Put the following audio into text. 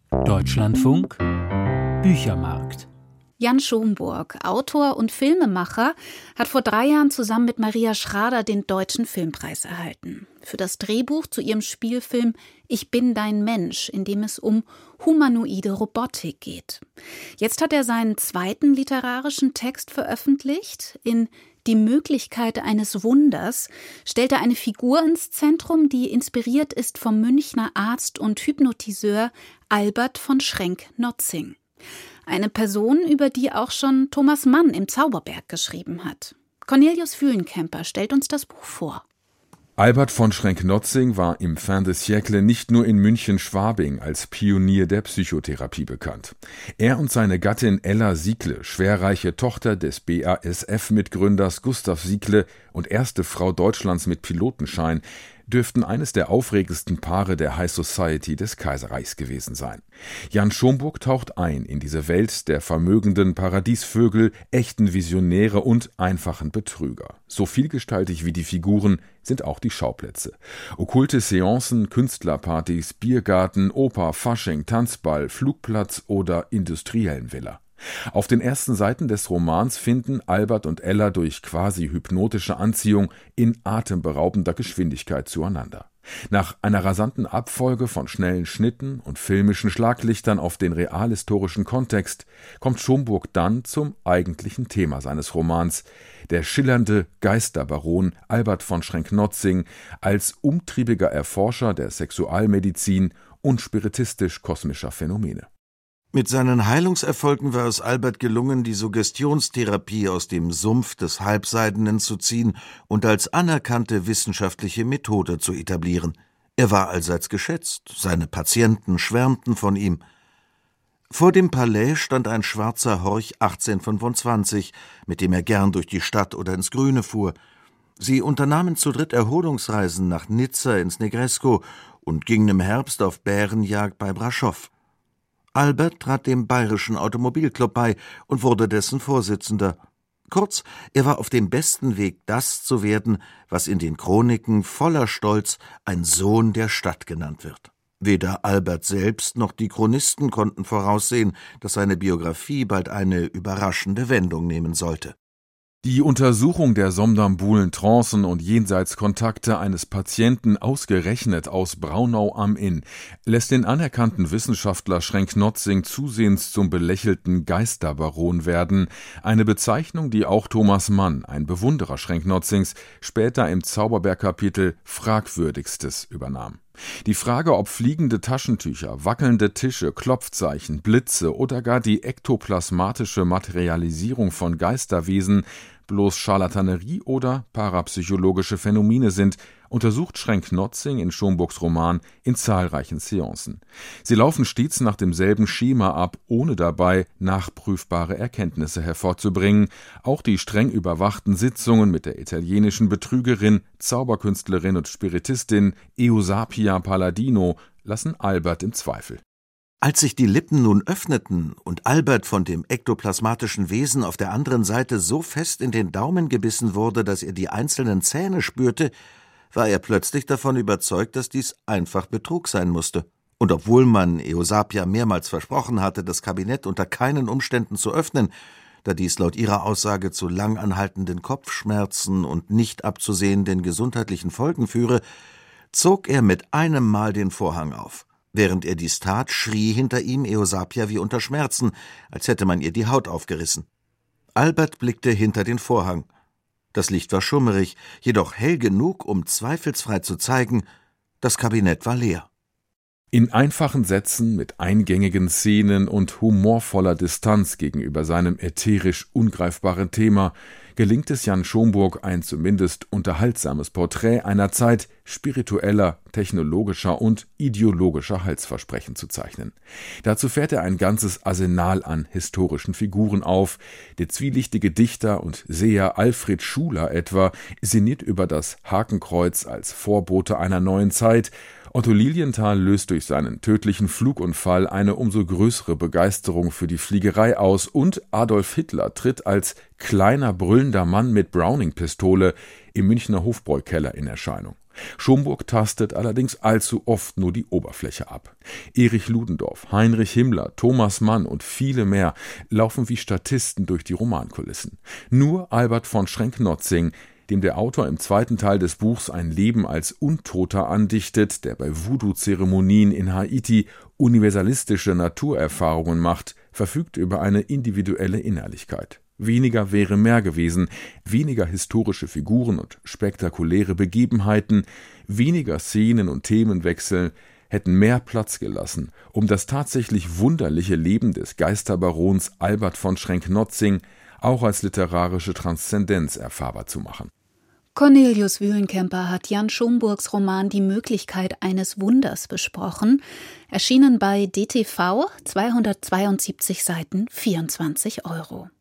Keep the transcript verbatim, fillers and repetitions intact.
Deutschlandfunk Büchermarkt. Jan Schomburg, Autor und Filmemacher, hat vor drei Jahren zusammen mit Maria Schrader den Deutschen Filmpreis erhalten. Für das Drehbuch zu ihrem Spielfilm »Ich bin dein Mensch«, in dem es um humanoide Robotik geht. Jetzt hat er seinen zweiten literarischen Text veröffentlicht. In »Die Möglichkeit eines Wunders« stellt er eine Figur ins Zentrum, die inspiriert ist vom Münchner Arzt und Hypnotiseur Albert von Schrenck-Notzing. Eine Person, über die auch schon Thomas Mann im Zauberberg geschrieben hat. Cornelius Fühlenkemper stellt uns das Buch vor. Albert von Schrenck-Notzing war im Fin de siècle nicht nur in München-Schwabing als Pionier der Psychotherapie bekannt. Er und seine Gattin Ella Siekle, schwerreiche Tochter des B A S F-Mitgründers Gustav Siekle und erste Frau Deutschlands mit Pilotenschein, dürften eines der aufregendsten Paare der High Society des Kaiserreichs gewesen sein. Jan Schomburg taucht ein in diese Welt der vermögenden Paradiesvögel, echten Visionäre und einfachen Betrüger. So vielgestaltig wie die Figuren sind auch die Schauplätze. Okkulte Seancen, Künstlerpartys, Biergarten, Oper, Fasching, Tanzball, Flugplatz oder Industriellenvilla. Auf den ersten Seiten des Romans finden Albert und Ella durch quasi hypnotische Anziehung in atemberaubender Geschwindigkeit zueinander. Nach einer rasanten Abfolge von schnellen Schnitten und filmischen Schlaglichtern auf den realhistorischen Kontext kommt Schomburg dann zum eigentlichen Thema seines Romans: der schillernde Geisterbaron Albert von Schrenck-Notzing als umtriebiger Erforscher der Sexualmedizin und spiritistisch-kosmischer Phänomene. Mit seinen Heilungserfolgen war es Albert gelungen, die Suggestionstherapie aus dem Sumpf des Halbseidenen zu ziehen und als anerkannte wissenschaftliche Methode zu etablieren. Er war allseits geschätzt, seine Patienten schwärmten von ihm. Vor dem Palais stand ein schwarzer Horch achtzehnhundertfünfundzwanzig, mit dem er gern durch die Stadt oder ins Grüne fuhr. Sie unternahmen zu dritt Erholungsreisen nach Nizza ins Negresco und gingen im Herbst auf Bärenjagd bei Braschow. Albert trat dem Bayerischen Automobilclub bei und wurde dessen Vorsitzender. Kurz, er war auf dem besten Weg, das zu werden, was in den Chroniken voller Stolz ein Sohn der Stadt genannt wird. Weder Albert selbst noch die Chronisten konnten voraussehen, dass seine Biografie bald eine überraschende Wendung nehmen sollte. Die Untersuchung der somnambulen Trancen und Jenseitskontakte eines Patienten ausgerechnet aus Braunau am Inn lässt den anerkannten Wissenschaftler Schrenck-Notzing zusehends zum belächelten Geisterbaron werden, eine Bezeichnung, die auch Thomas Mann, ein Bewunderer Schrenck-Notzings, später im Zauberberg-Kapitel Fragwürdigstes übernahm. Die Frage, ob fliegende Taschentücher, wackelnde Tische, Klopfzeichen, Blitze oder gar die ektoplasmatische Materialisierung von Geisterwesen bloß Scharlatanerie oder parapsychologische Phänomene sind, untersucht Schrenck-Notzing in Schomburgs Roman in zahlreichen Seancen. Sie laufen stets nach demselben Schema ab, ohne dabei nachprüfbare Erkenntnisse hervorzubringen. Auch die streng überwachten Sitzungen mit der italienischen Betrügerin, Zauberkünstlerin und Spiritistin Eusapia Palladino lassen Albert im Zweifel. Als sich die Lippen nun öffneten und Albert von dem ektoplasmatischen Wesen auf der anderen Seite so fest in den Daumen gebissen wurde, dass er die einzelnen Zähne spürte, war er plötzlich davon überzeugt, dass dies einfach Betrug sein musste. Und obwohl man Eusapia mehrmals versprochen hatte, das Kabinett unter keinen Umständen zu öffnen, da dies laut ihrer Aussage zu lang anhaltenden Kopfschmerzen und nicht abzusehenden gesundheitlichen Folgen führe, zog er mit einem Mal den Vorhang auf. Während er dies tat, schrie hinter ihm Eusapia wie unter Schmerzen, als hätte man ihr die Haut aufgerissen. Albert blickte hinter den Vorhang. Das Licht war schummerig, jedoch hell genug, um zweifelsfrei zu zeigen, das Kabinett war leer. In einfachen Sätzen mit eingängigen Szenen und humorvoller Distanz gegenüber seinem ätherisch ungreifbaren Thema gelingt es Jan Schomburg, ein zumindest unterhaltsames Porträt einer Zeit spiritueller, technologischer und ideologischer Heilsversprechen zu zeichnen. Dazu fährt er ein ganzes Arsenal an historischen Figuren auf. Der zwielichtige Dichter und Seher Alfred Schuler etwa sinniert über das Hakenkreuz als Vorbote einer neuen Zeit. Otto Lilienthal löst durch seinen tödlichen Flugunfall eine umso größere Begeisterung für die Fliegerei aus und Adolf Hitler tritt als kleiner, brüllender Mann mit Browning-Pistole im Münchner Hofbräukeller in Erscheinung. Schomburg tastet allerdings allzu oft nur die Oberfläche ab. Erich Ludendorff, Heinrich Himmler, Thomas Mann und viele mehr laufen wie Statisten durch die Romankulissen. Nur Albert von Schrenck-Notzing, dem der Autor im zweiten Teil des Buchs ein Leben als Untoter andichtet, der bei Voodoo-Zeremonien in Haiti universalistische Naturerfahrungen macht, verfügt über eine individuelle Innerlichkeit. Weniger wäre mehr gewesen, weniger historische Figuren und spektakuläre Begebenheiten, weniger Szenen und Themenwechsel hätten mehr Platz gelassen, um das tatsächlich wunderliche Leben des Geisterbarons Albert von Schrenck-Notzing auch als literarische Transzendenz erfahrbar zu machen. Cornelius Wühlenkemper hat Jan Schomburgs Roman Die Möglichkeit eines Wunders besprochen, erschienen bei D T V, zweihundertzweiundsiebzig Seiten, vierundzwanzig Euro.